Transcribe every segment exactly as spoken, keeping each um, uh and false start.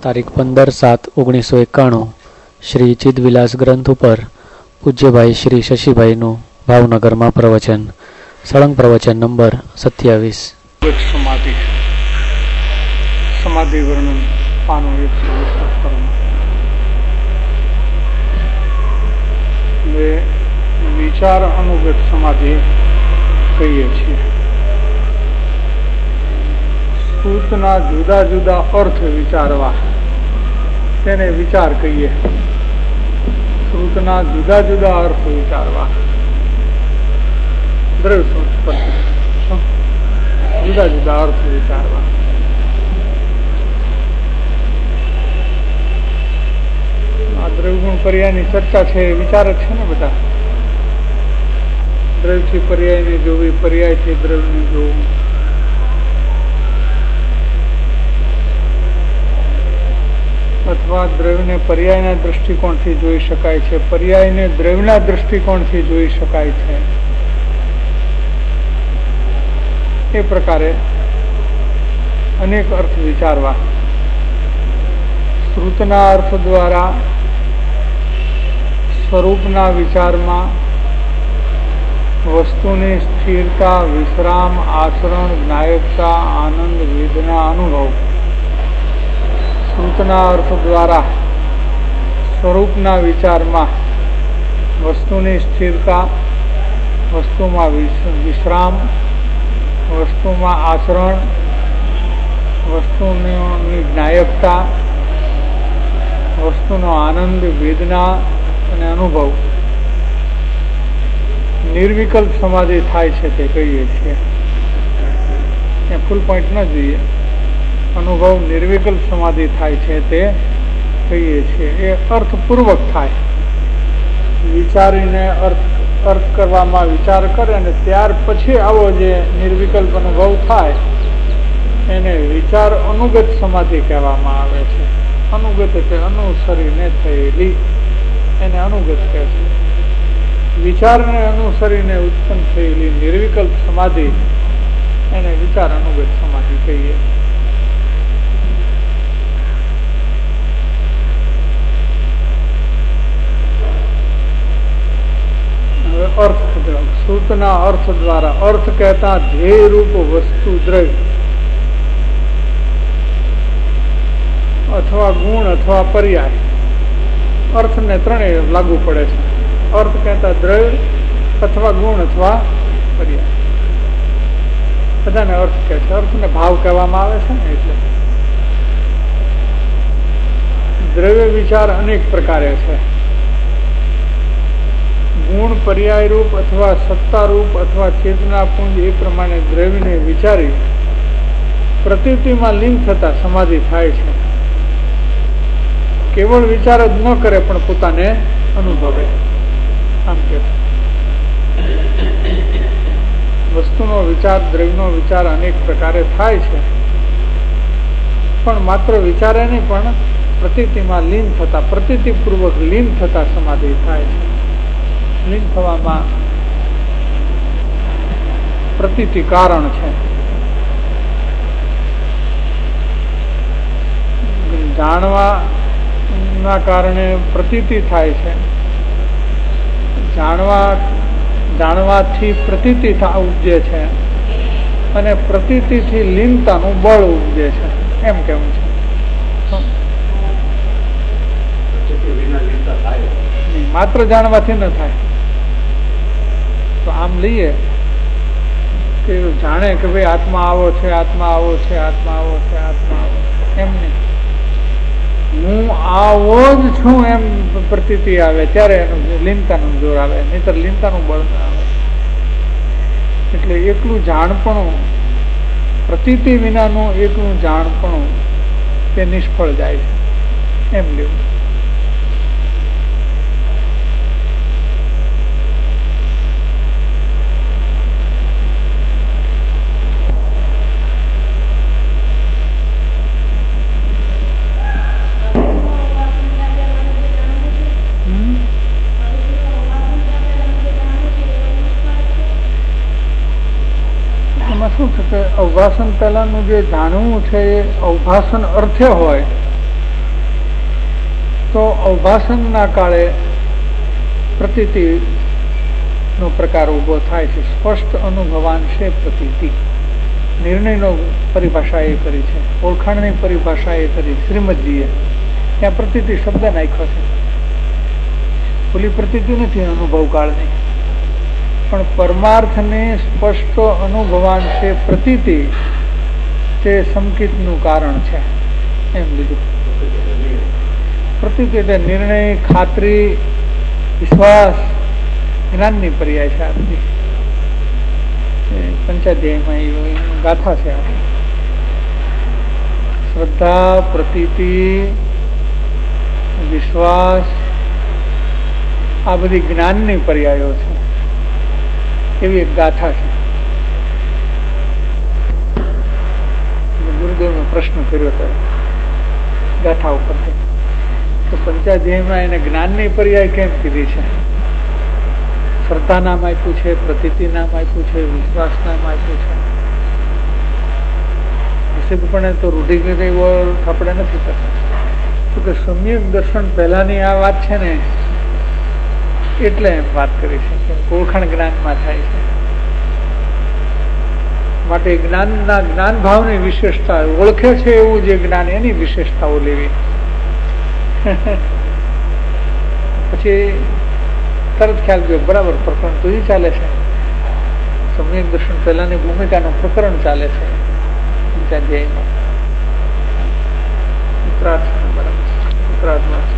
તારીખ પંદર સાત ઓગણીસો એકાણું શ્રી ચિદવિલાસ ગ્રંથ ઉપર પૂજ્યભાઈ શ્રી શશીભાઈનું ભાવનગરમાં પ્રવચન. સળંગ પ્રવચન નંબર સત્યાવીસ. સમાધિ સમાધિ વર્ણન પાનું એકસો વિચાર અનુગત સમાધિ કહીએ છીએ. સૂતના જુદા જુદા અર્થ વિચારવા તેને વિચાર કહીએ. સૂતના જુદા જુદા અર્થ વિચારવા દ્રવ્ય જુદા જુદા અર્થ વિચારવા. આ દ્રવ્યગુણ પર્યાયની ચર્ચા છે એ વિચાર જ છે ને બધા. દ્રવ્યથી પર્યાયને જોવી, પર્યાયથી દ્રવ્યને જોવું. અથવા દ્રવ્યને પર્યાયના દ્રષ્ટિકોણથી જોઈ શકાય છે, પર્યાયને દ્રવ્યના દ્રષ્ટિકોણથી જોઈ શકાય છે. એ પ્રકારે અનેક અર્થ વિચારવા. શ્રુતના અર્થ દ્વારા સ્વરૂપના વિચારમાં વસ્તુની સ્થિરતા, વિશ્રામ, આચરણ, જ્ઞાયકતા, આનંદ, વેદના, અનુભવ. શ્રુતના અર્થ દ્વારા સ્વરૂપના વિચારમાં વસ્તુની સ્થિરતા, વસ્તુમાં વિશ્રામ, વસ્તુમાં આચરણ, વસ્તુની જ્ઞાયકતા, વસ્તુનો આનંદ, વેદના અને અનુભવ. નિર્વિકલ્પ સમાધિ થાય છે તે કહીએ છીએ. એ ફૂલ પોઈન્ટ ન જોઈએ. અનુભવ નિર્વિકલ્પ સમાધિ થાય છે તે કહીએ છીએ. એ અર્થપૂર્વક થાય. વિચારીને અર્થ અર્થ કરવામાં વિચાર કરે અને ત્યાર પછી આવો જે નિર્વિકલ્પ અનુભવ થાય એને વિચાર અનુગત સમાધિ કહેવામાં આવે છે. અનુગત એટલે અનુસરીને થયેલી, એને અનુગત કહે છે. વિચારને અનુસરીને ઉત્પન્ન થયેલી નિર્વિકલ્પ સમાધિ એને વિચાર અનુગત સમાધિ કહીએ. અર્થ શ્રુતના અર્થ દ્વારા, અર્થ કહેતા ધ્યેય રૂપ વસ્તુ, દ્રવ્ય અથવા ગુણ અથવા પર્યાય. અર્થને ત્રણેય લાગુ પડે છે. અર્થ કહેતા દ્રવ્ય અથવા ગુણ અથવા પર્યાય બધાને અર્થ કહે છે. અર્થને ભાવ કહેવામાં આવે છે ને એટલે. દ્રવ્ય વિચાર અનેક પ્રકારે છે. ગુણ પર્યાય રૂપ અથવા સત્તા રૂપ અથવા ચેતના પુંજ એ પ્રમાણે દ્રવ્યને વિચારી પ્રતીતિમાં લીન થતા સમાધિ થાય છે. કેવળ વિચાર જ ન કરે પણ પોતાને અનુભવે. આમ કે વસ્તુનો વિચાર, દ્રવ્યનો વિચાર અનેક પ્રકારે થાય છે, પણ માત્ર વિચારે નહીં પણ પ્રતીતિમાં લીન થતા, પ્રતીતિપૂર્વક લીન થતા સમાધિ થાય છે. લીન થવામાં પ્રતીતિ કારણ છે. જાણવા ના કારણે પ્રતીતિ થાય છે. જાણવા જાણવાથી પ્રતીતિ ઉપજે છે અને પ્રતીતિથી લીનતાનું બળ ઉપજે છે. એમ કેવું છે. માત્ર જાણવાથી ન થાય. તો આમ લઈએ કે જાણે કે ભાઈ આત્મા આવો છે, આત્મા આવો છે, આત્મા આવો છે, આત્મા આવો છે, એમ નહીં. હું આવો જ છું એમ પ્રતીતિ આવે ત્યારે એનું લીનતાનું જોર આવે, નહીતર લીનતાનું બળ ના આવે. એટલે એકલું જાણપણું, પ્રતીતિ વિનાનું એકલું જાણપણું તે નિષ્ફળ જાય છે. એમ લેવું. શું છે કે અવભાષણ પહેલાનું જે જાણવું છે એ અવભાષણ અર્થે હોય તો અવભાષણના કાળે પ્રતીતિ નો પ્રકાર ઉભો થાય છે. સ્પષ્ટ અનુભવાન છે પ્રતીતિ. નિર્ણયનો પરિભાષા એ કરી છે, ઓળખાણની પરિભાષા એ કરી શ્રીમદજીએ. ત્યાં પ્રતીતિ શબ્દ નાખ્યો છે. ઓલી પ્રતીતિ નથી અનુભવ કાળની, પણ પરમાર્થને સ્પષ્ટ અનુભવાન છે પ્રતીતિ તે સંકિતનું કારણ છે એમ લીધું. પ્રતીતિ એટલે નિર્ણય, ખાતરી, વિશ્વાસ, જ્ઞાનની પર્યાય છે. આ બધી પંચાધ્યાયમાં ગાથા છે. શ્રદ્ધા, પ્રતીતિ, વિશ્વાસ આ બધી જ્ઞાનની પર્યાયો છે. એવી એક ગાથા છે. ગુરુદેવનો પ્રશ્ન કર્યો હતો ગાથા ઉપરથી, તો પંચાધ્યાયમાં એને જ્ઞાનની પર્યાય કેમ કીધી છે? શ્રદ્ધા નામ આપ્યું છે, પ્રતીતિ નામ આપ્યું છે, વિશ્વાસ નામ આપ્યું છે. નિશ્ચિતપણે તો રૂઢિગત એવો આપણે નથી કરતા. તો કે સમ્યક દર્શન પહેલાની આ વાત છે ને, એટલે એમ વાત કરી છે કે ઓળખાણ જ્ઞાનમાં થાય છે. માટે જ્ઞાનના જ્ઞાન ભાવની વિશેષતા, ઓળખે છે એવું જે જ્ઞાન એની વિશેષતાઓ લેવી. પછી તરત ખ્યાલ ગયો બરાબર પ્રકરણ તો એ ચાલે છે. સમ્યક દર્શન પહેલાની ભૂમિકાનું પ્રકરણ ચાલે છે પંચાધ્યાયમાં. ઉત્તરાર્થ બરાબર ઉત્તરાર્થમાં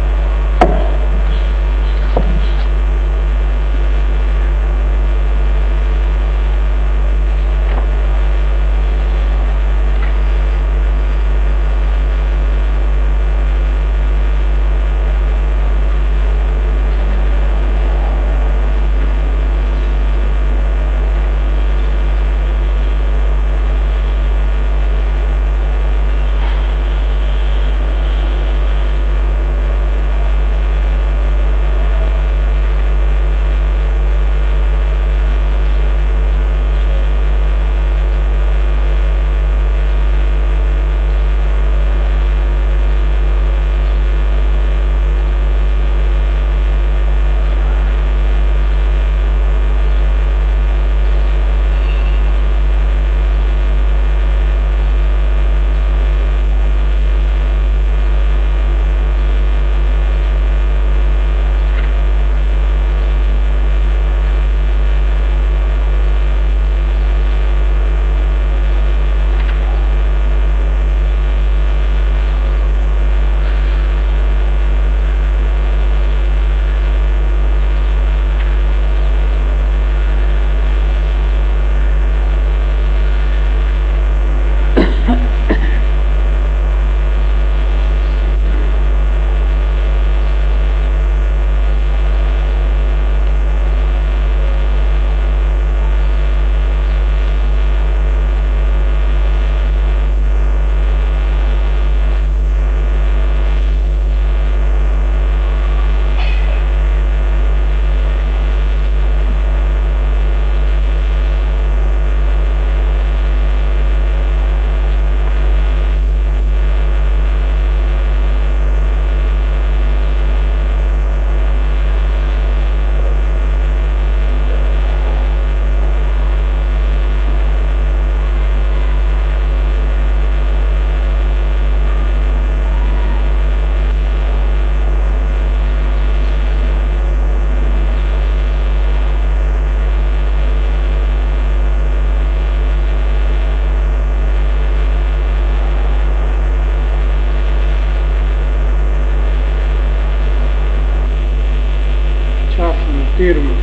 તેરમું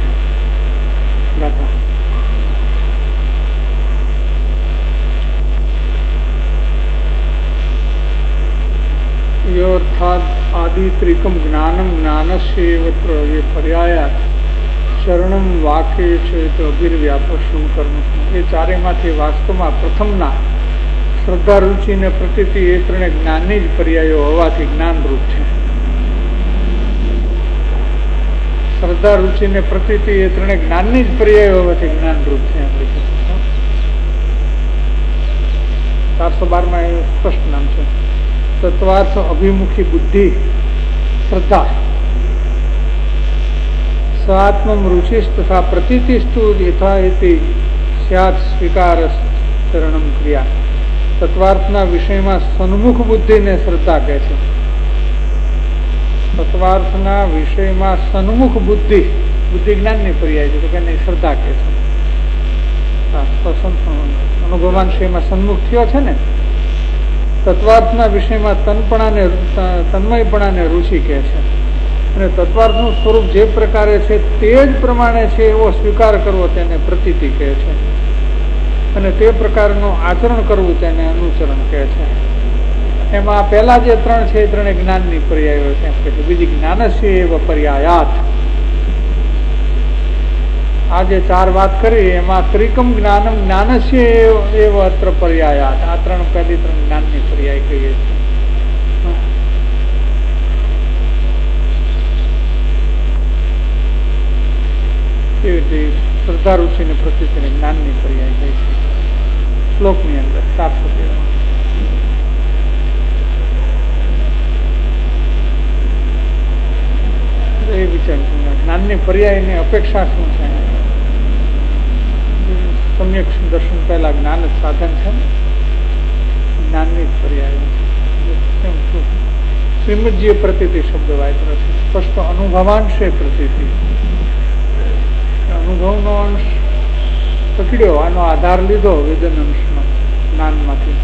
ગાથા. योर्थाद आदि त्रिकम ज्ञानम ज्ञानस्येवत्र ये पर्यायात शरणम वाक्य चेत अभिर्व्यापशम कर्म. ये चारेमांथी वास्तवમાં પ્રથમના શ્રદ્ધા રુચિ ને પ્રતીતિ એ ત્રણે જ્ઞાનની જ પર્યાયો હોવાથી જ્ઞાનરૂપ છે. શ્રદ્ધા રુચિ ને પ્રતીતિ એ ત્રણે જ્ઞાનની જ પર્યાયો હોવાથી જ્ઞાનરૂપ છે. ચારસો બાર માં એ સ્પષ્ટ નામ છે. તત્વાર્થ અભિમુખી બુદ્ધિ શ્રદ્ધા. સ્વાત્મમ રુચિસ તથા પ્રતીતિસ્તુ યથા ઇતિ સ્યાત સ્વીકાર ચરણમ ક્રિયા. તત્વાર્થના વિષયમાં સન્મુખ બુદ્ધિને શ્રદ્ધા કહે છે. તત્વાર્થના વિષયમાં સન્મુખ બુદ્ધિ, બુદ્ધિ જ્ઞાનની પર્યાય છે તો કે નહીં શ્રદ્ધા કહે છે. અનુભવાન વિષયમાં સન્મુખ થયો છે ને. તત્વાર્થના વિષયમાં તનપણાને તન્મયપણાને રુચિ કહે છે. અને તત્વાર્થનું સ્વરૂપ જે પ્રકારે છે તે જ પ્રમાણે છે એવો સ્વીકાર કરવો તેને પ્રતીતિ કહે છે. અને તે પ્રકારનું આચરણ કરવું તેને અનુચરણ કહે છે. એમાં પહેલા જે ત્રણ છે એ ત્રણે જ્ઞાનની પર્યાયો છે. બીજી જ્ઞાનસ્ય એવ પર્યાયાત. આ જે ચાર વાત કરી એમાં ત્રિકમ જ્ઞાનમ જ્ઞાનસ્ય એવ અત્ર પર્યાયાત. આ ત્રણ પહેલી ત્રણ જ્ઞાનની પર્યાય કહીએ છીએ. શ્રદ્ધા રુચિ ને પ્રતિતિ જ્ઞાનની પર્યાય કહી છે શ્લોક ની અંદર ચારસો તેર. એ વિચાર જ્ઞાનની પર્યાયની અપેક્ષા શું છે? સમ્યક દર્શન પહેલા જ્ઞાન જ સાધન છે. જ્ઞાનની પર્યાય શ્રીમદજીએ પ્રતીતિ શબ્દ વાપર્યો છે. સ્પષ્ટ અનુભવાંશે પ્રતીતિ. અનુભવનો અંશ પકડ્યો, આનો આધાર લીધો વેદન અંશનો જ્ઞાનમાંથી.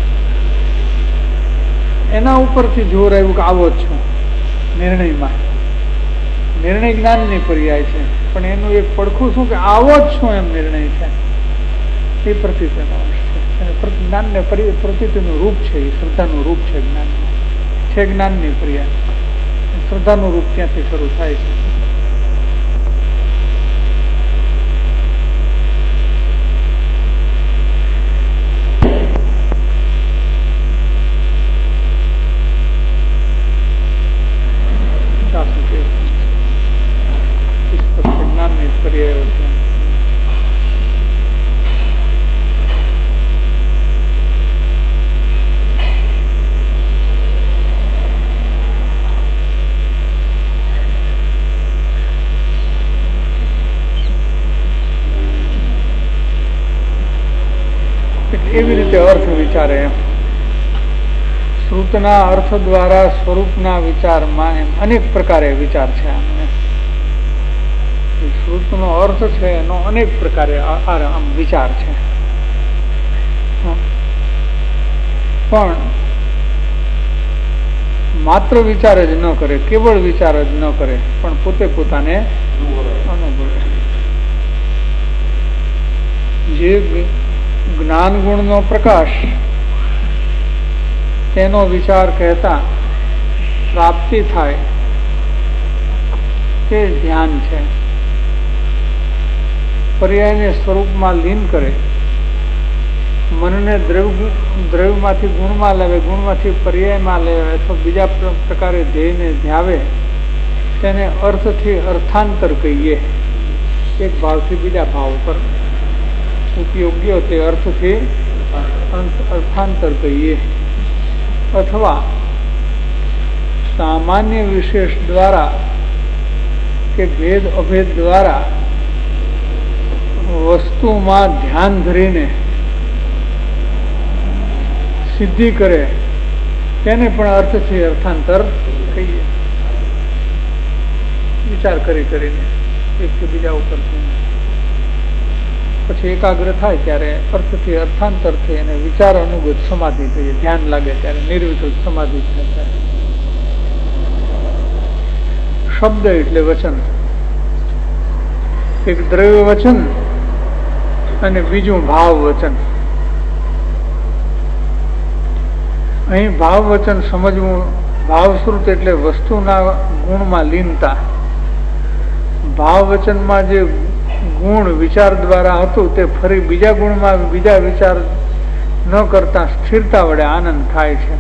એના ઉપરથી જોર આવ્યું કે આવો જ છું નિર્ણયમાં. નિર્ણય જ્ઞાનની પર્યાય છે પણ એનું એક પડખું શું કે આવો જ છું એમ નિર્ણય છે. એ પ્રતીતિનો અંશ છે. જ્ઞાનને પ્રતીતિનું રૂપ છે. એ શ્રદ્ધાનું રૂપ છે. જ્ઞાન છે જ્ઞાનની પર્યાય. શ્રદ્ધાનું રૂપ ત્યાંથી શરૂ થાય છે. એવી રીતે અર્થ વિચારે એમ. શ્રુતના અર્થ દ્વારા સ્વરૂપના વિચારમાં એમ અનેક પ્રકારે વિચાર છે. આમને શ્રુતનો અર્થ છે એનો અનેક પ્રકારે આમ વિચાર છે. પણ માત્ર વિચાર જ ન કરે, કેવળ વિચાર જ ન કરે, પણ પોતે પોતાને અનુભવે. જે જ્ઞાન ગુણ નો પ્રકાશ તેનો વિચાર કહેતા પ્રાપ્તિ થાય તે ધ્યાન છે. પર્યાયને સ્વરૂપમાં લીન કરે, મનને દ્રવ્ય દ્રવ્યમાંથી ગુણમાં લાવે, ગુણમાંથી પર્યાયમાં લાવે અથવા બીજા પ્રકારે ધ્યેયને ધ્યાવે તેને અર્થથી અર્થાંતર કહીએ. એક ભાવથી બીજા ભાવ પર ઉપયોગ્ય તે અર્થથી અર્થાંતર કહીએ. અથવા સામાન્ય વિશેષ દ્વારા કે ભેદ અભેદ દ્વારા વસ્તુમાં ધ્યાન ધરીને સિદ્ધિ કરે તેને પણ અર્થથી અર્થાંતર કહીએ. વિચાર કરી કરીને એકથી બીજા ઉપર પછી એકાગ્ર થાય ત્યારે અર્થથી અર્થાંતર થઈ અને વિચાર અનુગત સમાધિ થઈ. ધ્યાન લાગે ત્યારે નિર્વિકલ્પ સમાધિ થાય. શબ્દ એટલે વચન. એક દ્રવ્ય વચન અને બીજું ભાવ વચન. અહીં ભાવ વચન સમજવું. ભાવશ્રુત એટલે વસ્તુના ગુણમાં લીનતા. ભાવ વચનમાં જે ગુણ વિચાર દ્વારા હતું તે ફરી બીજા ગુણમાં બીજા વિચાર ન કરતા સ્થિરતા વડે આનંદ થાય છે.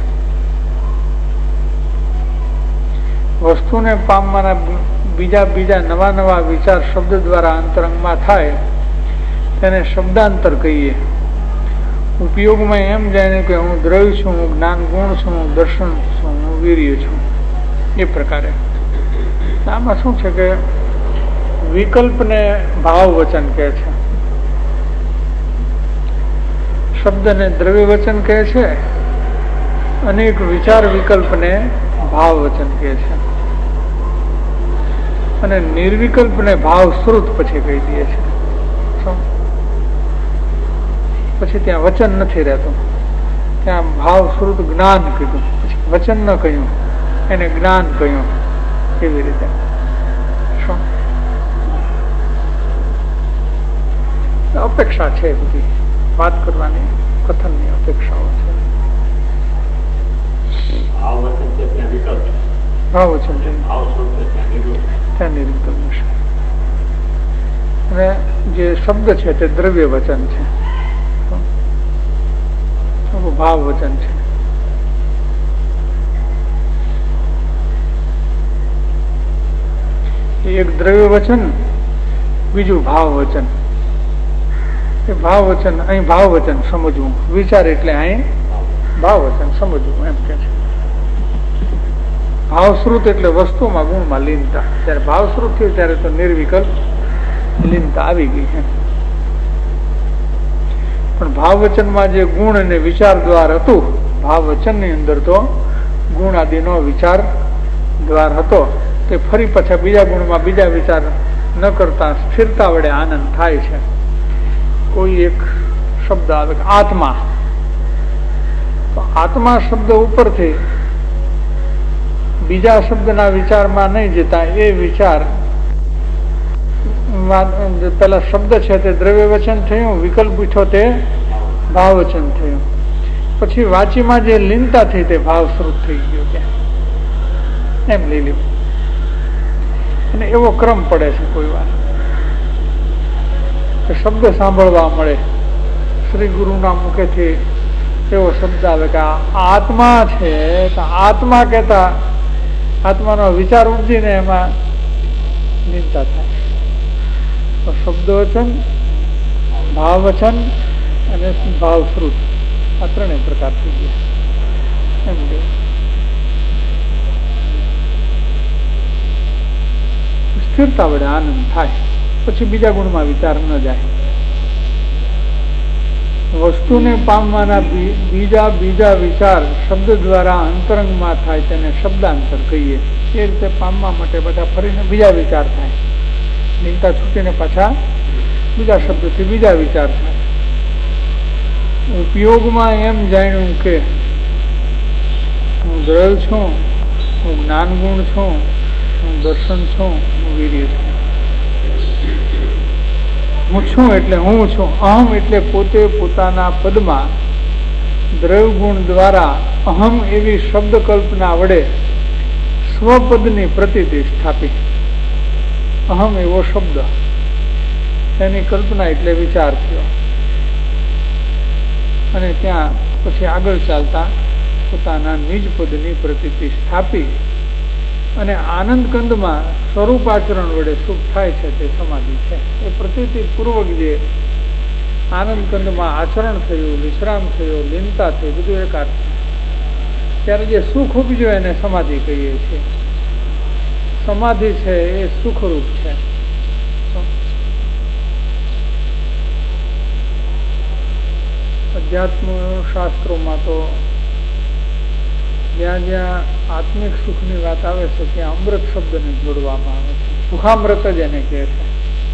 વસ્તુને પામવાના બીજા બીજા નવા નવા વિચાર શબ્દ દ્વારા અંતરંગમાં થાય તેને શબ્દાંતર કહીએ. ઉપયોગમાં એમ જાણે કે હું દ્રવ્ય છું, હું જ્ઞાન ગુણ છું, હું દર્શન છું, હું વીર્ય છું. એ પ્રકારે આમાં શું છે કે વિકલ્પને ભાવ વચન કહે છે, શબ્દને દ્રવ્ય વચન કહે છે, અને એક વિચાર વિકલ્પને ભાવ વચન કહે છે, અને નિર્વિકલ્પને ભાવ શ્રુત પછી કહી દે છે. પછી ત્યાં વચન નથી રહેતું, ત્યાં ભાવ શ્રુત જ્ઞાન કીધું, પછી વચન ન કહ્યું, એને જ્ઞાન કહ્યું. એવી રીતે શું અપેક્ષા છે, બધી વાત કરવાની કથનની અપેક્ષાઓ છે. ભાવ વચન ત્યાં નિર્વિકલ્પ છે, અને જે શબ્દ છે તે દ્રવ્ય વચન છે, ભાવ વચન છે. એક દ્રવ્ય વચન, બીજું ભાવ વચન. એ ભાવ વચન અહીં ભાવ વચન સમજવું, વિચાર એટલે અહીં ભાવ વચન સમજવું એમ કે છે. ભાવશ્રુત એટલે વસ્તુમાં ગુણમાં લીનતા. જયારે ભાવશ્રુત થયું ત્યારે તો નિર્વિકલ્પ લીનતા આવી ગઈ છે. પણ ભાવ વચનમાં જે ગુણ અને વિચાર દ્વાર હતું, ભાવ વચન ની અંદર તો ગુણ આદિનો વિચાર દ્વાર હતો, તે ફરી પાછા બીજા ગુણમાં બીજા વિચાર ન કરતા સ્થિરતા વડે આનંદ થાય છે. કોઈ એક શબ્દ આવે આત્મા, તો આત્મા શબ્દ ઉપરથી બીજા શબ્દના વિચારમાં નહીં જતા એ વિચાર પેલા શબ્દ છે તે દ્રવ્ય વચન થયું, વિકલ્પ ઉઠ્યો તે ભાવ વચન થયું, પછી વાંચીમાં જે લીનતા થઈ તે ભાવશ્રુત થઈ ગયો ત્યાં એમ લઈ લીધું. અને એવો ક્રમ પડે છે કોઈ વાર કે શબ્દ સાંભળવા મળે, શ્રી ગુરુના મુખેથી એવો શબ્દ આવે કે આત્મા છે, તો આત્મા કહેતા આત્માનો વિચાર ઉપજીને એમાં લીનતા થાય. તો શબ્દ વચન, ભાવ વચન અને ભાવશ્રુત આ ત્રણેય પ્રકાર થઈ ગયા એમ કે સ્થિરતા વડે આનંદ થાય, પછી બીજા ગુણમાં વિચાર ન જાય. વસ્તુને પામવાના બીજા બીજા વિચાર શબ્દ દ્વારા અંતરંગમાં થાય તેને શબ્દાંતર કહીએ. એ રીતે પામવા માટે બધા ફરીને બીજા વિચાર થાય, લીનતા છૂટીને પાછા બીજા શબ્દથી બીજા વિચાર થાય. ઉપયોગમાં એમ જાણ્યું કે હું દ્રવ્ય છું, હું જ્ઞાન ગુણ છું, હું દર્શન છું, હું વીર્ય છું. હું છું એટલે હું છું. અહમ એટલે પોતે પોતાના પદમાં દ્રવ્ય ગુણ દ્વારા અહમ એવી શબ્દ કલ્પના વડે સ્વપદની પ્રતીતિ સ્થાપી. અહમ એવો શબ્દ, એની કલ્પના એટલે વિચાર થયો, અને ત્યાં પછી આગળ ચાલતા પોતાના નિજ પદની પ્રતીતિ સ્થાપી અને આનંદ કંદમાં સ્વરૂપાચરણ વડે સુખ થાય છે તે સમાધિ છે. એ પ્રતીતિ પૂર્વક જે આનંદ કંદમાં આચરણ થયું, વિશ્રામ થયો, લીનતા થઈ, બધું એકાદ છે. ત્યારે જે સુખ ઉપજ્યો એને સમાધિ કહીએ છીએ. સમાધિ છે એ સુખરૂપ છે. અધ્યાત્મ શાસ્ત્રોમાં તો જ્યાં જ્યાં આત્મિક સુખની વાત આવે છે ત્યાં અમૃત શબ્દને જોડવામાં આવે છે. સુખામૃત જ એને કહે છે.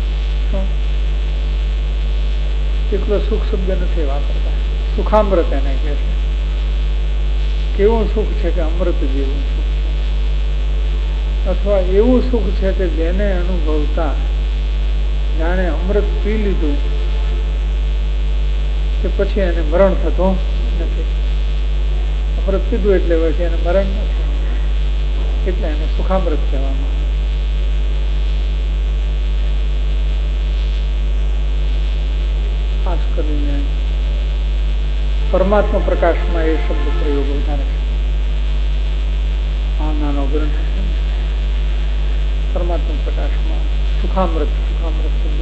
એટલો સુખ શબ્દ નથી વાપરતા, સુખામૃત એને કહે છે. કેવું સુખ છે કે અમૃત જેવું સુખ છે, અથવા એવું સુખ છે કે જેને અનુભવતા જાણે અમૃત પી લીધું કે પછી એને મરણ થતું નથી. અમૃત પીધું એટલે પછી એને મરણ નથી, એટલે એને સુખામૃત કહેવામાં આવે. ખાસ કરીને પરમાત્મા પ્રકાશમાં એ શબ્દ પ્રયોગ વધારે છે. આ નાનો ગ્રંથ છે, પરમાત્મા પ્રકાશમાં સુખામૃત સુખામૃત શબ્દ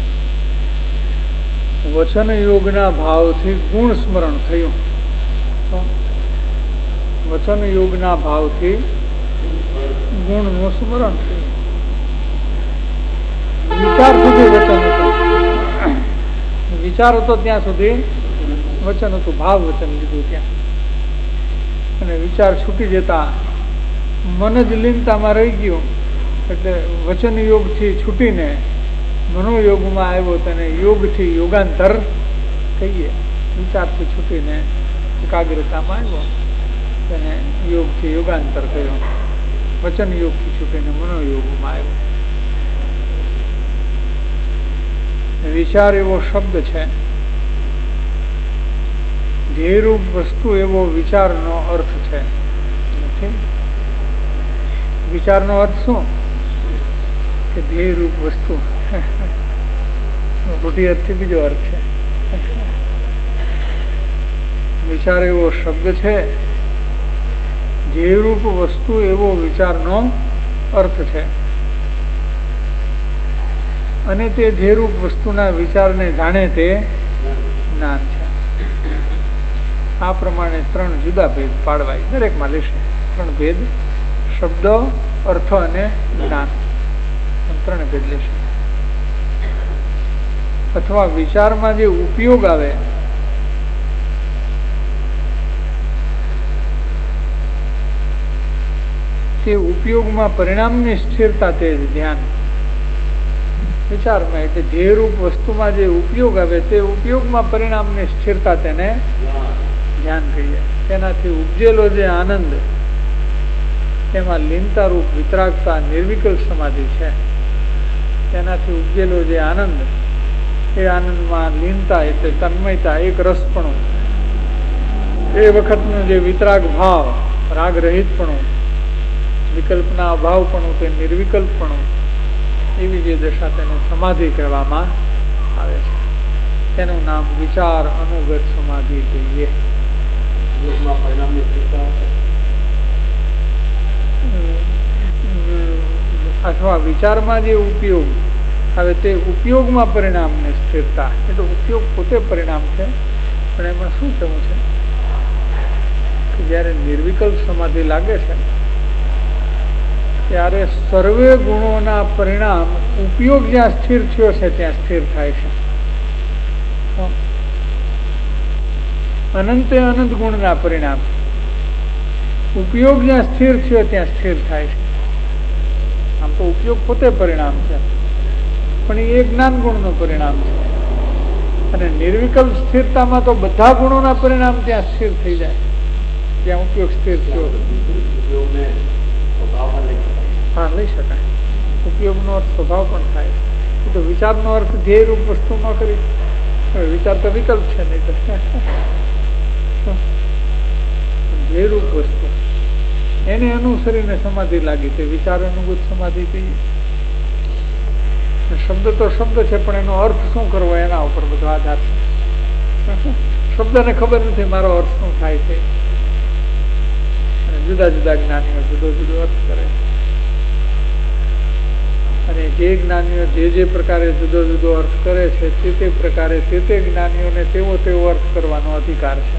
વચન યોગના ભાવથી ગુણ સ્મરણ થયું. વચન યોગના ભાવથી ગુણનું સ્મરણ થયું. વિચાર સુધી વચન હતું, વિચાર હતો ત્યાં સુધી વચન હતું, ભાવ વચન લીધું ત્યાં. અને વિચાર છૂટી જતા મન જ લીનતામાં રહી ગયું, એટલે વચન યોગ થી છૂટીને મનોયોગમાં આવ્યો, તેને યોગથી યોગાંતર કહીએ. વિચારથી છૂટીને એકાગ્રતામાં આવ્યો, તેને યોગથી યોગાંતર કહ્યો. વચન યોગથી છૂટીને મનોયોગમાં આવ્યો. વિચાર એવો શબ્દ છે, ધ્યેયરૂપ વસ્તુ એવો વિચારનો અર્થ છે. વિચારનો અર્થ શું? કે ધ્યેયરૂપ વસ્તુ. મોટી અર્થથી બીજો અર્થ છે. વિચાર એવો શબ્દ છે, ધ્યેયરૂપ વસ્તુ એવો વિચારનો અર્થ છે. અને તે ધ્યેયરૂપ વસ્તુના વિચારને જાણે તે જ્ઞાન છે. આ પ્રમાણે ત્રણ જુદા ભેદ પાડવાય દરેકમાં લેશે. ત્રણ ભેદ, શબ્દ, અર્થ અને જ્ઞાન, ત્રણ ભેદ લેશે. અથવા વિચારમાં જે ઉપયોગ આવે તે ઉપયોગમાં પરિણામની સ્થિરતા, તે ધ્યાન. વિચારમાં એટલે ધ્યેયરૂપ વસ્તુમાં જે ઉપયોગ આવે તે ઉપયોગમાં પરિણામની સ્થિરતા, તેને ધ્યાન કહીએ. તેનાથી ઉપજેલો જે આનંદ, તેમાં લીનતા રૂપ વિતરાગતા નિર્વિકલ્પ સમાધિ છે. તેનાથી ઉપજેલો જે આનંદ, એ આનંદમાં લીનતા એટલે તન્મયતા, એક રસપણું, એ વખતનો જે વિતરાગ ભાવ, રાગ રહિતપણું, વિકલ્પના અભાવપણું, તે નિર્વિકલ્પપણું, એવી જે દશા તેને સમાધિ કહેવામાં આવે છે. તેનું નામ વિચાર અનુગત સમાધિ કહીએ. અથવા વિચારમાં જે ઉપયોગ હવે તે ઉપયોગમાં પરિણામને સ્થિરતા, એટલે ઉપયોગ પોતે પરિણામ છે. પણ એમાં શું થયું છે કે જયારે નિર્વિકલ્પ સમાધિ લાગે છે ત્યારે સર્વે ગુણોના પરિણામ ઉપયોગ જ્યાં સ્થિર થયો છે ત્યાં સ્થિર થાય છે. અનંતે અનંત ગુણના પરિણામ ઉપયોગ જ્યાં સ્થિર થયો ત્યાં સ્થિર થાય છે. આમ તો ઉપયોગ પોતે પરિણામ છે, પણ એ જ્ઞાન ગુણનું પરિણામ છે. અને નિર્વિકલ્પ સ્થિરતામાં તો બધા ગુણોના પરિણામ ત્યાં સ્થિર થઈ જાય, જ્યાં ઉપયોગ સ્થિર થયો. હા, લઈ શકાય. ઉપયોગનો અર્થ સ્વભાવ પણ થાય. એ તો વિચારનો અર્થ ધ્યેયરૂપ વસ્તુ ન કરી. વિચાર તો વિકલ્પ છે, નહીં તો ધ્યેયરૂપ વસ્તુ એને અનુસરીને સમાધિ લાગી, તે વિચાર અનુભૂત સમાધિ કહીએ. શબ્દ તો શબ્દ છે, પણ એનો અર્થ શું કરવો એના ઉપર બધો આધાર છે. શબ્દને ખબર નથી મારો અર્થ શું થાય છે. અને જુદા જુદા જ્ઞાનીઓ જુદો જુદો અર્થ કરે. અને જે જ્ઞાનીઓ જે જે પ્રકારે જુદો જુદો અર્થ કરે છે તે તે પ્રકારે તે તે જ્ઞાનીઓને તેવો તેવો અર્થ કરવાનો અધિકાર છે.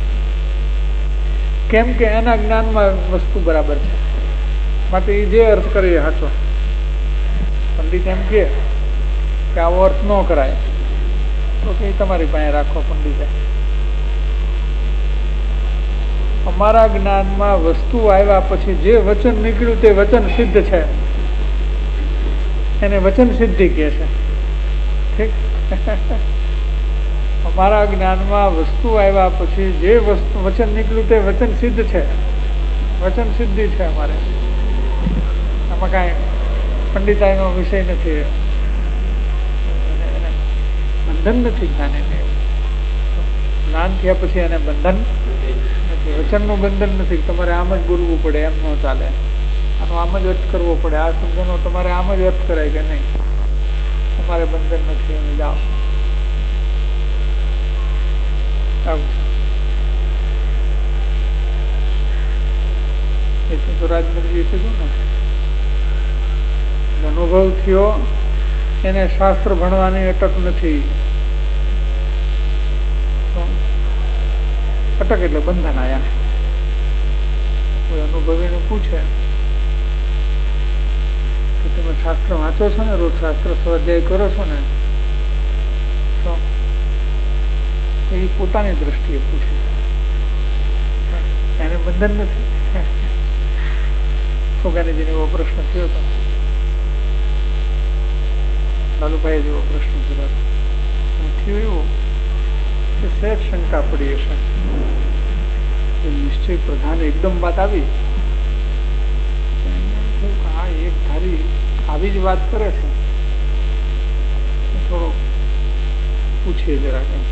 કેમ કે એના જ્ઞાનમાં વસ્તુ બરાબર છે, માટે એ જે અર્થ કરે એ સાચો. પંડિત એમ કે આવો અર્થ ન કરાય તો કે તમારી પાસે રાખો પંડિતે. અમારા જ્ઞાનમાં વસ્તુ આવ્યા પછી જે વચન નીકળ્યું તે વચન સિદ્ધ છે, એને વચન સિદ્ધિ કહે છે. ઠીક. અમારા જ્ઞાનમાં વસ્તુ આવ્યા પછી જે વસ્તુ વચન નીકળ્યું તે વચન સિદ્ધ છે, વચન સિદ્ધિ છે. અમારે આમાં કાંઈ પંડિતાઈનો વિષય નથી, બંધન નથી જ્ઞાન. એને જ્ઞાન થયા પછી એને બંધન નથી, વચનનું બંધન નથી. તમારે આમ જ બોલવું પડે એમ ન ચાલે, આનો આમ જ અર્થ કરવો પડે. આ શબ્દનો તમારે આમ જ અર્થ કરાય કે નહીં, તમારે બંધન નથી. એમ જાઓ. આવું તો રાજમંત્રીએ કીધું ને, અનુભવ થયો એને શાસ્ત્ર ભણવાની અટક નથી. અટક અષ્ટક એટલે બંધન આયા. કોઈ અનુભવીને પૂછે કે તમે શાસ્ત્ર વાંચો છો ને, રોજ શાસ્ત્ર સ્વાધ્યાય કરો છો ને, તો એ પોતાની દ્રષ્ટિએ પૂછે, એને બંધન નથી. છોકરાજીને એવો પ્રશ્ન થયો હતો, લાલુભાઈ જેવો પ્રશ્ન કર્યો હતો. થયું એવું કે સહેજ શંકા પડી હશે, નિશ્ચય પ્રધાન એકદમ વાત આવી, આ એક ધારી આવી જ વાત કરે છે, થોડો પૂછીએ જરા કે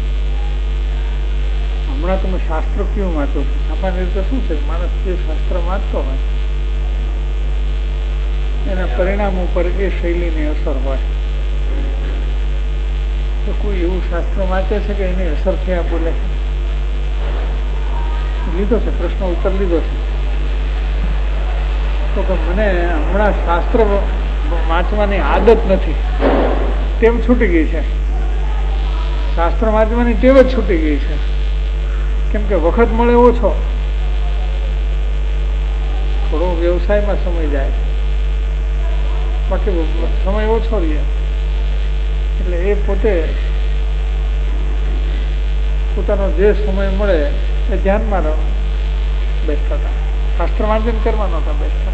હમણાં તમે શાસ્ત્ર કયું વાંચો છો? સામાન્ય રીતે શું છે, માણસ જે શાસ્ત્ર વાંચતો હોય એના પરિણામ ઉપર એ શૈલીની અસર હોય. તો કોઈ એવું શાસ્ત્ર વાંચે છે કે એની અસર થયા બોલે છે? લીધો છે પ્રશ્ન, ઉત્તર લીધો છે. તો કે મને હમણાં શાસ્ત્ર વાંચવાની આદત નથી, ટેવ છૂટી ગઈ છે. શાસ્ત્ર વાંચવાની ટેવ જ છૂટી ગઈ છે, કેમ કે વખત મળે ઓછો, થોડો વ્યવસાયમાં સમય જાય, બાકી સમય ઓછો રહે. એટલે એ પોતે પોતાનો જે સમય મળે એ ધ્યાનમાં બેસતા હતા, શાસ્ત્ર વાંચન કરવા નહોતા બેસતા.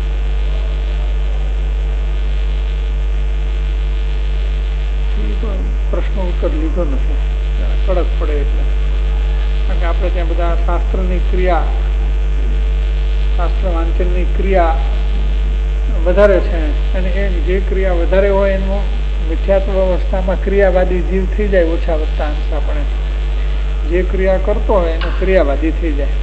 પ્રશ્ન ઉત્તર લીધો નથી, કડક પડે એટલે. કારણ કે આપણે ત્યાં બધા શાસ્ત્રની ક્રિયા, શાસ્ત્ર વાંચનની ક્રિયા વધારે છે, અને એ જે ક્રિયા વધારે હોય એનું મિથ્યાત્વ અવસ્થામાં ક્રિયાવાદી જીવ થઈ જાય ઓછા વત્તા અંશ. આપણે જે ક્રિયા કરતો હોય એનો ક્રિયાવાદી થઈ જાય.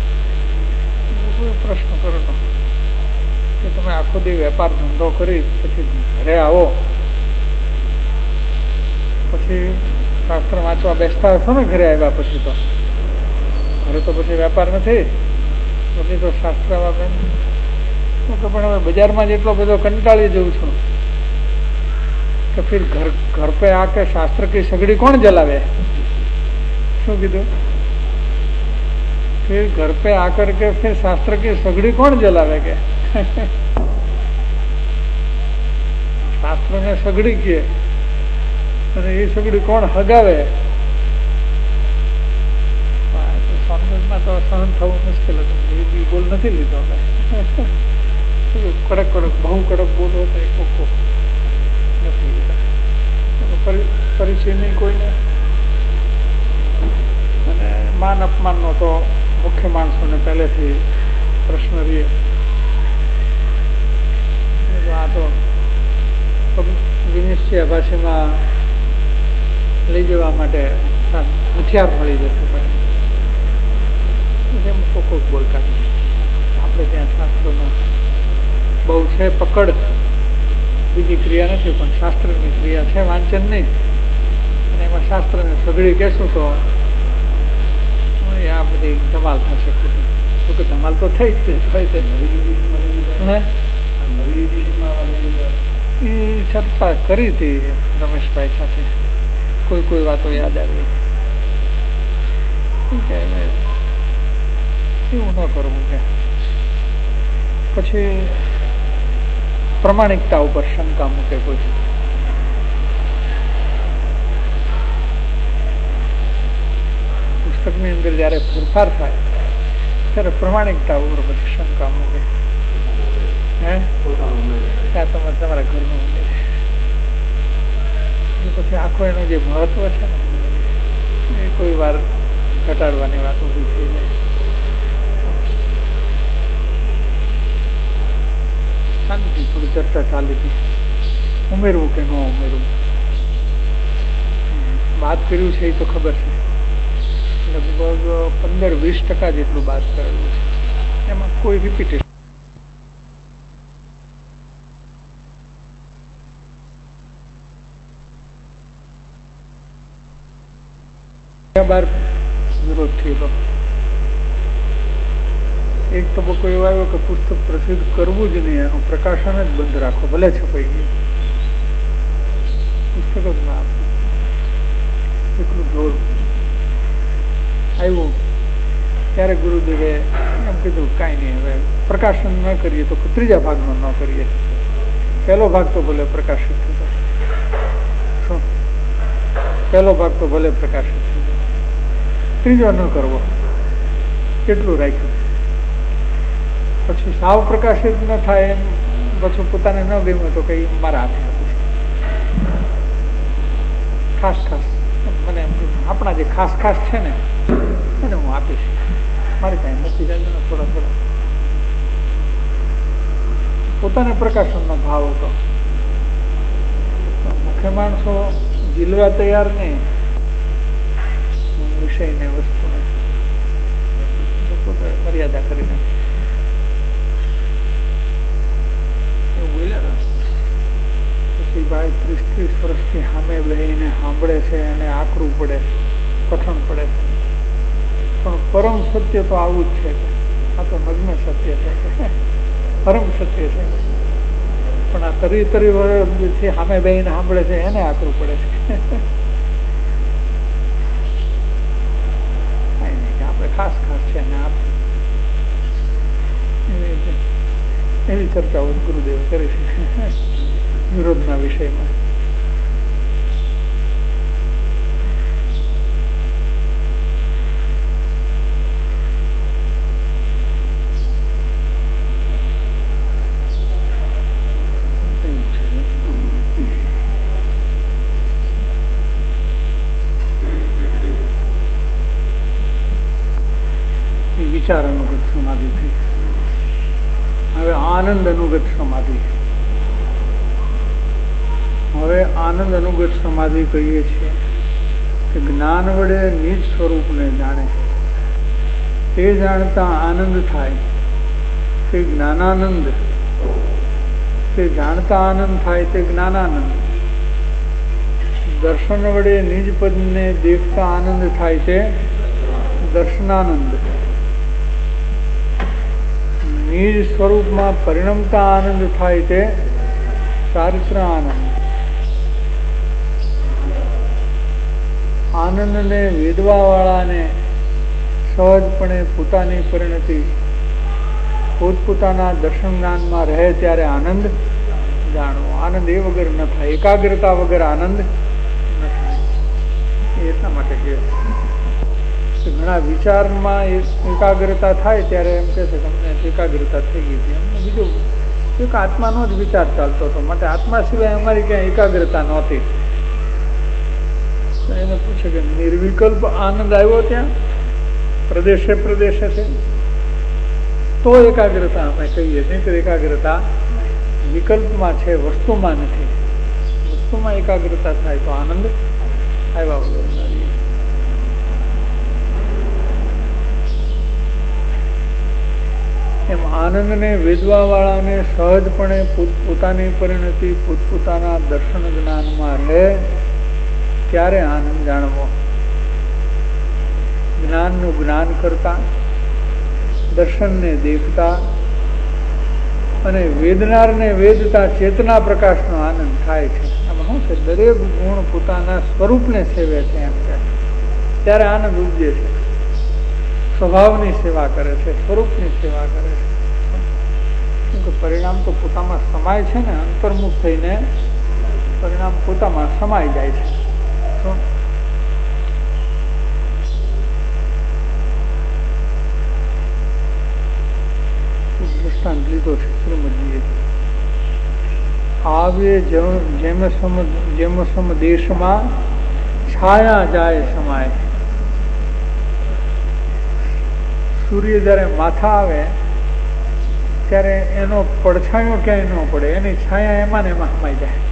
પ્રશ્ન કરો કે તમે આખો દી વેપાર ધંધો કરી પછી ઘરે આવો, પછી શાસ્ત્ર વાંચવા બેસતા હશો ને? ઘરે આવ્યા પછી તો ઘરે તો પછી વેપાર નથી, પછી તો શાસ્ત્ર વાપે. પણ હવે બજારમાં જેટલો બધો કંટાળી જઉં છું કે ફિર ઘર ઘર પે આકે શાસ્ત્ર કી સગડી કોણ જલાવે? શું કીધું? फिर घर पे आकर के फिर शास्त्र की सगड़ी कौन जलावे के? शास्त्र ने सगड़ी किए અને એ સગડી કોણ હગાવે? સ્વામિનારાયણમાં તો સહન થવું મુશ્કેલ હતું, એ બી બોલ નથી લીધો. કડક કડક બહુ કડક બોલ હતો એ કોકો નથી લીધા. પરિચય નહીં કોઈને, અને માન અપમાન નો તો મુખ્ય માણસોને પહેલેથી પ્રશ્ન રહે. આ તો વિનિશ્ચય ભાષામાં લઈ જવા માટે હથિયાર મળી જશે, એમ કોક બોલતા. આપણે ત્યાં શાસ્ત્રોમાં બહુ છે પકડ, બીજી ક્રિયા નથી, પણ શાસ્ત્રની ક્રિયા છે, વાંચન નહીં. અને એમાં શાસ્ત્રને સગડી કહેશું તો આ બધી ધમાલ થશે. તો કે ધમાલ તો થઈ જ એ ચર્ચા કરી હતી રમેશભાઈ સાથે, કોઈ કોઈ વાતો યાદ આવી. એવું ન કરવું કે પછી પ્રમાણિકતા ઉપર શંકા મૂકે કોઈ. પુસ્તકની અંદર જયારે ફેરફાર થાય ત્યારે પ્રમાણિકતા ઉપર પછી શંકા મૂકે. હે ત્યાં તમારે તમારા ઘરનું પછી આખો એનું જે મહત્વ છે ને એ કોઈ વાર ઘટાડવાની વાત ઉભી થઈ જાય. શાંતિ થોડી ચર્ચા ચાલી હતી, ઉમેરવું કે ન ઉમેરવું. વાત કર્યું છે એ તો ખબર છે, લગભગ પંદર વીસ ટકા જેટલું વાત કરેલું છે, એમાં કોઈ રિપીટેશન. બાર વિરોધ થયેલો. એક તબક્કો એવો આવ્યો કે પુસ્તક પ્રસિદ્ધ કરવું જ નહીં, એનું પ્રકાશન જ બંધ રાખો, ભલે છપાઈ ગયું પુસ્તક જ ના આપવું. એટલું જોર આવ્યું ત્યારે ગુરુદેવે એમ કીધું કાંઈ નહીં, હવે પ્રકાશન ન કરીએ તો ત્રીજા ભાગનો ન કરીએ, પહેલો ભાગ તો ભલે પ્રકાશિત થતો, શું પહેલો ભાગ તો ભલે પ્રકાશિત થતો, ત્રીજો ન કરવો એટલું રાખ્યું. પછી સાવ પ્રકાશિત ન થાય એમ પછી પોતાને ન ગમ્યું તો કઈ મારા હાથે આપીશ, ખાસ ખાસ મને આપણા જે ખાસ ખાસ છે ને એને હું આપીશ, મારી પાસે નથી જાય થોડા થોડા. પોતાને પ્રકાશનનો ભાવ હતો. મુખ્ય માણસો જીલવા તૈયાર નહીં વિષયને વસ્તુને, મર્યાદા કરીને એવું બોલ્યા. પછી ભાઈ ત્રીસ ત્રીસ વર્ષથી સામે લઈને સાંભળે છે અને આકરું પડે, કઠણ પડે છે, પણ પરમ સત્ય તો આવું જ છે. આ તો નગ્ન સત્ય છે, પરમ સત્ય છે, પણ આ તરી તરી વર્ષથી સામે બેહીને સાંભળે છે એને આકરું પડે છે. આપણે ખાસ ખાસ છે ને આપ એવી ચર્ચાઓ ગુરુદેવ કરે છે વિરોધના વિષયમાં. વિચાર અનુગત સમાધિ થઈ. હવે આનંદ અનુગત સમાધિ. હવે આનંદ અનુગત સમાધિ કહીએ છીએ કે જ્ઞાન વડે નિજ સ્વરૂપને જાણે, તે જાણતા આનંદ થાય તે જ્ઞાનાનંદ, તે જાણતા આનંદ થાય તે જ્ઞાનાનંદ. દર્શન વડે નિજ પદને દેખતા આનંદ થાય તે દર્શનાનંદ. નિજ સ્વરૂપમાં પરિણમતા આનંદ થાય તે ચારિત્ર આનંદ. આનંદને વેદવા વાળાને સહજપણે પોતાની પરિણતિ પોતપોતાના દર્શન જ્ઞાનમાં રહે ત્યારે આનંદ જાણવો. આનંદ એ વગર ન થાય, એકાગ્રતા વગર આનંદ ન થાય. એટલા માટે કે ઘણા વિચારમાં એકાગ્રતા થાય ત્યારે એમ કે છે કે અમને એકાગ્રતા થઈ ગઈ હતી, અમને બીજું એક આત્માનો જ વિચાર ચાલતો હતો, માટે આત્મા સિવાય અમારી ક્યાંય એકાગ્રતા નહોતી. એને પૂછે કે નિર્વિકલ્પ આનંદ આવ્યો ત્યાં પ્રદેશે પ્રદેશે છે તો એકાગ્રતા અમે કહીએ, નહીં તો એકાગ્રતા વિકલ્પમાં છે, વસ્તુમાં નથી. વસ્તુમાં એકાગ્રતા થાય તો આનંદ આવ્યા વગર નથી. એમ આનંદને વેદવા વાળાને સહજપણે પોતાની પરિણતિ પોતપોતાના દર્શન જ્ઞાનમાં રહે ત્યારે આનંદ જાણવો. જ્ઞાનનું જ્ઞાન કરતા, દર્શનને દેખતા અને વેદનારને વેદતા ચેતના પ્રકાશનો આનંદ થાય છે. આમાં શું છે, દરેક ગુણ પોતાના સ્વરૂપને સેવે છે એમ કે ત્યારે આનંદ ઉપજે છે. સ્વભાવની સેવા કરે છે, સ્વરૂપની સેવા કરે છે. પરિણામ તો પોતામાં સમાય છે ને, અંતર્મુખ થઈને પરિણામ પોતામાં સમાઈ જાય છે. દ્રષ્ટાંત લીધો છે શ્રીમદજીએ. આવે જેમ સમ જેમ સમ દેશમાં છાયા જાય સમાય. સૂર્ય જયારે માથા આવે ત્યારે એનો પડછાયો ક્યાંય ન પડે, એની છાયા એમાં ને એમાં સમાઈ જાય.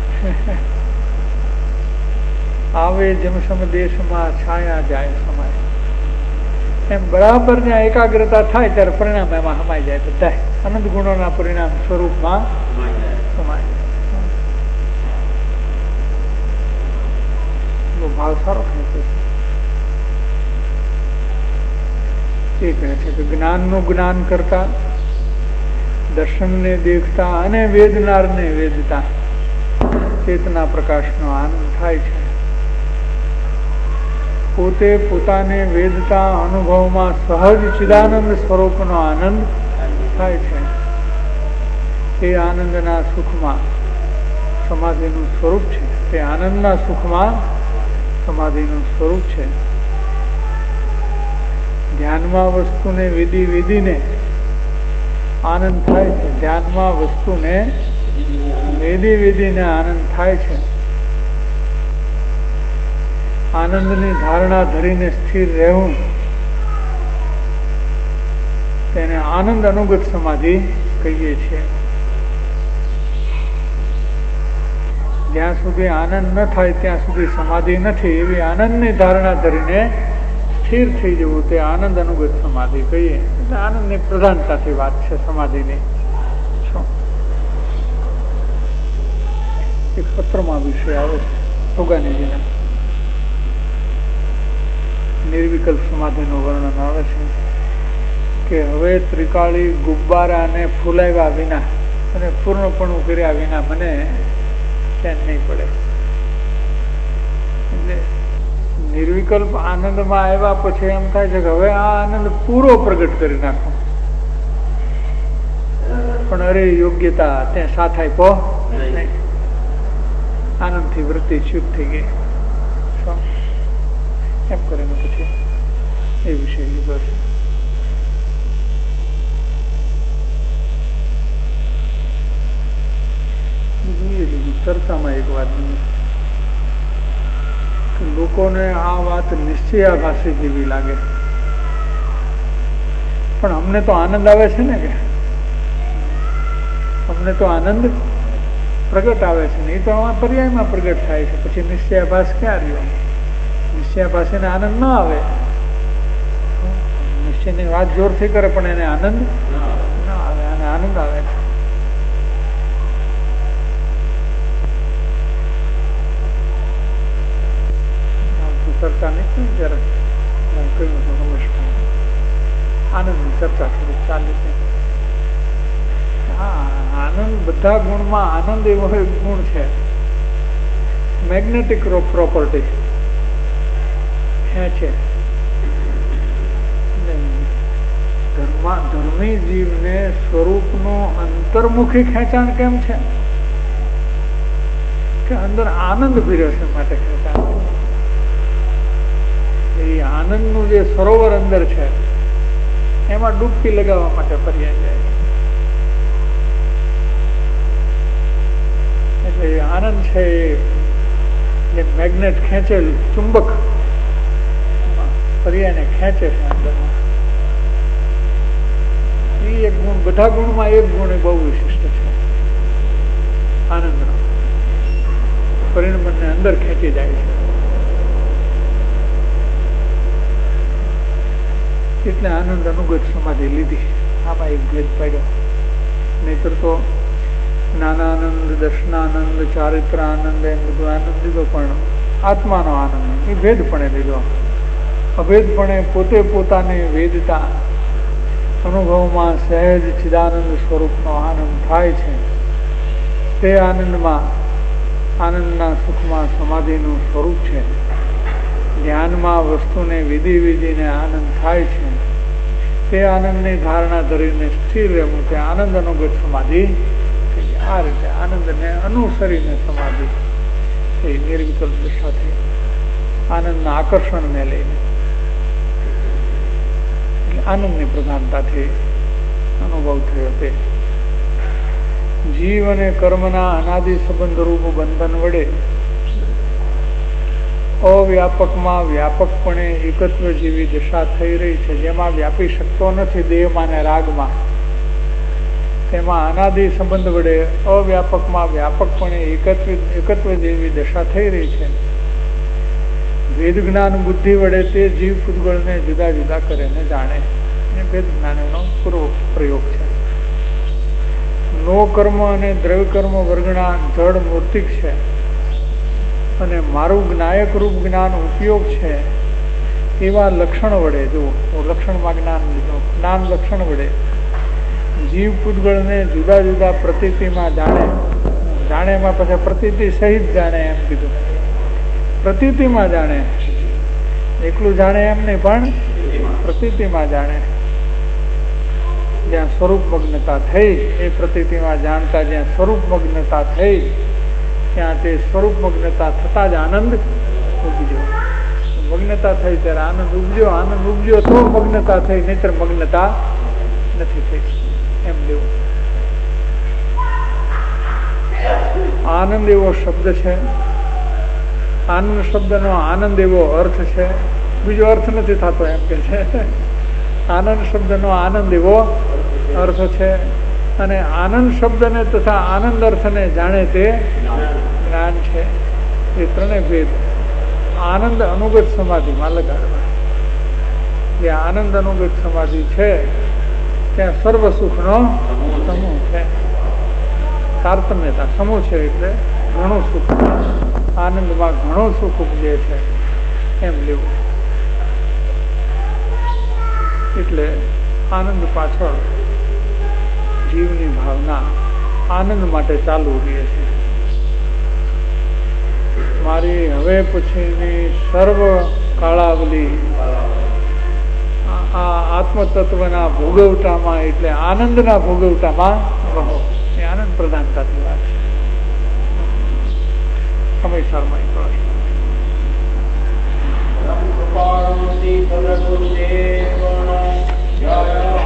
આવે જેમ સમ દેશમાં છાયા જાય સમાય. એમ બરાબર જ્યાં એકાગ્રતા થાય ત્યારે પરિણામ એમાં સમાઈ જાય. બધા અનંત ગુણોના પરિણામ સ્વરૂપમાં સમાય જાય. ભાવ સારો ખેંચે છે. એ કહે છે કે જ્ઞાનનું જ્ઞાન કરતા, દર્શનને દેખતા અને વેદનારને વેદતા ચેતના પ્રકાશનો આનંદ થાય છે. પોતે પોતાને વેદતા અનુભવમાં સહજ ચિદાનંદ સ્વરૂપનો આનંદ થાય છે. તે આનંદના સુખમાં સમાધિનું સ્વરૂપ છે. તે આનંદના સુખમાં સમાધિનું સ્વરૂપ છે. ધ્યાનમાં વસ્તુને વિધિ વિધિને આનંદ થાય છે. ધ્યાનમાં વસ્તુને વિધિ વિધિને આનંદ થાય છે. આનંદની ધારણા ધરીને સ્થિર રહેવું તેને આનંદ અનુગત સમાધિ કહીએ છીએ. જ્યાં સુધી આનંદ ન થાય ત્યાં સુધી સમાધિ નથી એવી આનંદની ધારણા ધરીને સ્થિર થઈ જવું તે આનંદ અનુગત સમાધિ કહીએ. એટલે આનંદની પ્રધાનતાથી વાત છે સમાધિની. એક પત્રમાં વિષય આવે છે ભોગાનીજીના, નિર્વિકલ્પ સમાધિનું વર્ણન આવે છે કે હવે ત્રિકાળી ગુબ્બારાને ફૂલાવ્યા વિના અને પૂર્ણપણું કર્યા વિના મને ચેન નહીં પડે. એટલે નિર્વિકલ્પ આનંદમાં આવ્યા પછી એમ થાય છે કે હવે આ આનંદ પૂરો પ્રગટ કરી નાખો, પણ અરે યોગ્યતા ત્યાં સાથ આપ્યો નહીં. આનંદથી વૃત્તિ ચ્યુત થઈ ગઈ એમ કરીને પછી એ વિષય લીધો છે. ચર્ચામાં એક વાત લોકોને આ વાત નિશ્ચયાભાસી જેવી લાગે, પણ અમને તો આનંદ આવે છે ને, કે અમને તો આનંદ પ્રગટ આવે છે ને, એ તો પર્યાયમાં પ્રગટ થાય છે. પછી નિશ્ચયાભાસ ક્યાં રહ્યો? નિશ્ચયાભાસીને આનંદ ના આવે. નિશ્ચયની વાત જોરથી કરે પણ એને આનંદ ના આવે, અને આનંદ આવે છે. ચર્ચા નહીં જયારે કહ્યું હતું નમસ્કાર આનંદની ચર્ચા થોડી ચાલી છે. હા, આનંદ બધા ગુણમાં આનંદ એવો એક ગુણ છે, મેગ્નેટિક પ્રોપર્ટી ખેંચે. ધર્મી જીવને સ્વરૂપનું અંતર્મુખી ખેંચાણ કેમ છે? કે અંદર આનંદ ભીર્યો છે માટે ખેંચાણ. એ આનંદનું જે સરોવર અંદર છે એમાં ડૂબકી લગાવવા માટે પર્યાય જાય. એટલે આનંદ છે એ મેગ્નેટ ખેંચેલ ચુંબક પર્યાયને ખેંચે છે અંદરમાં. એ એક ગુણ, બધા ગુણમાં એક ગુણ એ બહુ વિશિષ્ટ છે આનંદનો. પરિણમને અંદર ખેંચી જાય છે. એટલે આનંદ અનુગત સમાધિ લીધી. આમાં એક ભેદ પાડ્યો. નહીતર તો જ્ઞાનાનંદ, દર્શનાનંદ, ચારિત્ર આનંદ એમ બધું આનંદ લીધો, પણ આત્માનો આનંદ એ ભેદપણે લીધો. અભેદપણે પોતે પોતાની વેદતા અનુભવમાં સહેજ ચિદાનંદ સ્વરૂપનો આનંદ થાય છે. તે આનંદમાં આનંદના સુખમાં સમાધિનું સ્વરૂપ છે. ધ્યાનમાં વસ્તુને વિધિ વિધિને આનંદ થાય છે. તે આનંદની ધારણા ધરીને સ્થિર રહેવું તે આનંદ અનુગત સમાધિ. આ રીતે આનંદને અનુસરીને સમાધિ એ નિર્વિકલ્પ દશાથી આનંદના આકર્ષણને લઈને આનંદની પ્રધાનતાથી અનુભવ થયો. તે જીવ અને કર્મના અનાદિ સંબંધ રૂપ બંધન વડે અવ્યાપકમાં વ્યાપકપણે એકત્વ જેવી દશા થઈ રહી છે, જેમાં વ્યાપી શકતો નથી દેહમાં ને રાગમાં. તેમાં અનાદિ સંબંધ વડે અવ્યાપકમાં વ્યાપકપણે એકત્વ એકત્વ જેવી દશા થઈ રહી છે. વેદ જ્ઞાન બુદ્ધિ વડે તે જીવ પૂતગળને જુદા જુદા કરે ને જાણે. વેદ જ્ઞાનનો પૂર્વ પ્રયોગ છે. નો કર્મ અને દ્રવ્ય કર્મ વર્ગના જળ મૂર્તિક છે, અને મારું જ્ઞાયક રૂપ જ્ઞાન ઉપયોગ છે એવા લક્ષણ વડે, જો લક્ષણમાં જ્ઞાન લીધો, જ્ઞાન લક્ષણ વડે જીવ પૂતગળને જુદા જુદા પ્રતીતિમાં જાણે. જાણેમાં પછી પ્રતીતિ સહિત જાણે એમ કીધું. પ્રતીતિમાં જાણે એકલું જાણે એમ નહીં, પણ પ્રતીતિમાં જાણે. જ્યાં સ્વરૂપ મગ્નતા થઈ એ પ્રતીતિમાં જાણતા, જ્યાં સ્વરૂપ મગ્નતા થઈ ત્યાં તે સ્વરૂપ મગ્નતા થતા જ આનંદ ઉપજ્યો. મગ્નતા થઈ ત્યારે આનંદ ઉપજ્યો, આનંદ ઉપજ્યો તો મગ્નતા થઈ, નહીતર મગ્નતા નથી થઈ. એમ લેવું. આનંદ એવો શબ્દ છે, આનંદ શબ્દનો આનંદ એવો અર્થ છે, બીજો અર્થ નથી થતો એમ કે છે. આનંદ શબ્દનો આનંદ એવો અર્થ છે, અને આનંદ શબ્દને તથા આનંદ અર્થને જાણે તે જ્ઞાન છે. એ ત્રણેય ભેદ આનંદ અનુગત સમાધિમાં લગાડવા. જે આનંદ અનુગત સમાધિ છે ત્યાં સર્વ સુખનો સમૂહ છે. તારતમ્યતા સમૂહ છે એટલે ઘણું સુખ, આનંદમાં ઘણું સુખ ઉપજે છે એમ લેવું. એટલે આનંદ પાછળ જીવની ભાવના આનંદ માટે ચાલુ રહે છે. મારી હવે પછીની સર્વ કાળાવલી આ આત્મતત્વના ભોગવટામાં એટલે આનંદના ભોગવટામાં રહો. એ આનંદ પ્રધાનતાની વાત છે. સમયસરમાં પ્રશ્ન.